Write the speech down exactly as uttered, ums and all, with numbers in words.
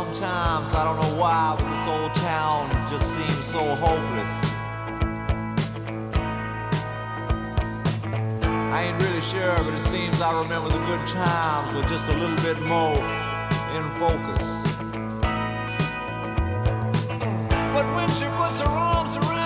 sometimes, I don't know why, but this old town just seems so hopeless. I ain't really sure, but it seems I remember the good times with just a little bit more in focus. But when she puts her arms around